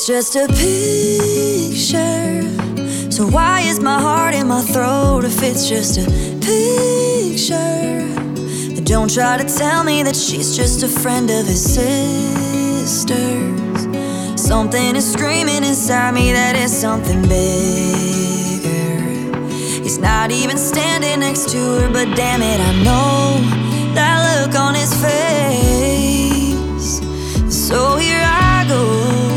It's just a picture. So why is my heart in my throat if it's just a picture? And don't try to tell me that she's just a friend of his sister's. Something is screaming inside me that it's something bigger. He's not even standing next to her, but damn it, I know that look on his face. So here I go,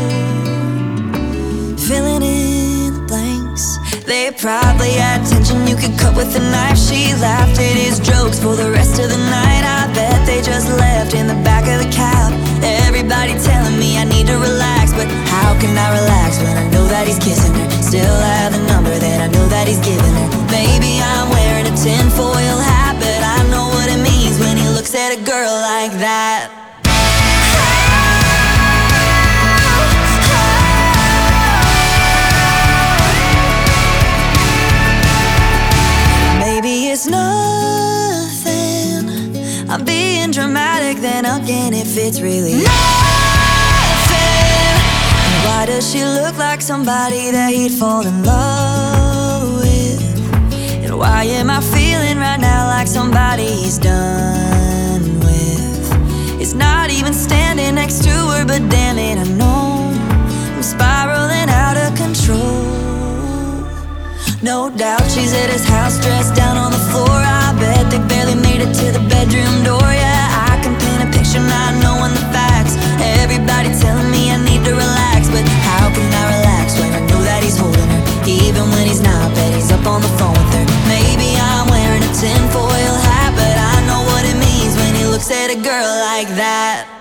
filling in the blanks. They probably had tension you could cut with a knife. She laughed at his jokes for the rest of the night. I bet they just left in the back of the cab. Everybody telling me I need to relax, but how can I relax when I know that he's kissing her? Still have the number that I know that he's giving her. Maybe I'm wearing a tinfoil hat, but I know what it means when he looks at a girl like that. Maybe it's nothing, I'm being dramatic, then again if it's really nothing. And why does she look like somebody that he'd fall in love with? And why am I feeling right now like somebody he's done with? It's not even standing next to her, but damn it, I know I'm spiraling out of control. No doubt she's at his house dressed down on the floor. I bet they barely made it to the bedroom door. Yeah, I can paint a picture not knowing the facts. Everybody telling me I need to relax, but how can I relax when I know that he's holding her? Even when he's not, bet he's up on the phone with her. Maybe I'm wearing a tinfoil hat, but I know what it means when he looks at a girl like that.